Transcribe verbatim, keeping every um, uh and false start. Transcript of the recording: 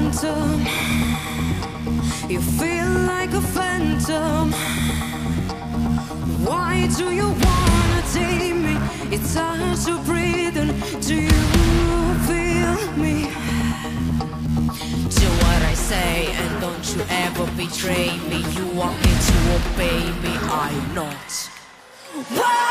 phantom. You feel like a phantom. Why do you wanna take me? It's hard to breathe, and do you feel me? Do what I say, and don't you ever betray me. You want me to obey me, I'm not. Why?